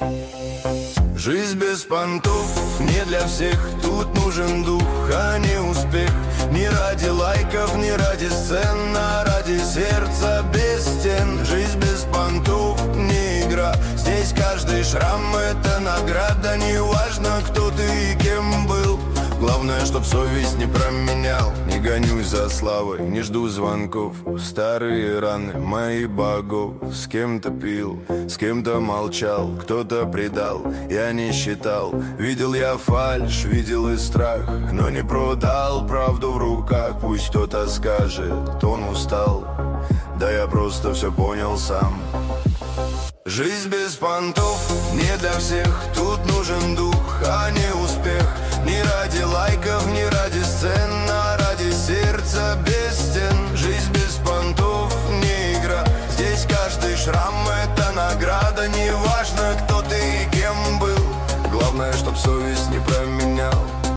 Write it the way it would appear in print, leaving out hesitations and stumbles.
Жизнь без понтов не для всех. Тут нужен дух, а не успех. Не ради лайков, не ради сцен, а ради сердца без стен. Жизнь без понтов не игра. Здесь каждый шрам — это награда. Неважно, кто ты и кем был. Главное, чтоб совесть не променял. Не гонюсь за славой, не жду звонков. Старые раны моих богов. С кем-то пил, с кем-то молчал, кто-то предал, я не считал. Видел я фальшь, видел и страх, но не продал правду в руках. Пусть кто-то скажет, он устал, да я просто все понял сам. Жизнь без понтов не для всех. Тут нужен дух, а не успех. Не ради лайков, не ради сцен, а ради сердца без стен. Жизнь без понтов не игра. Здесь каждый шрам — это награда. Неважно, кто ты и кем был. Главное, чтоб совесть не проявилась.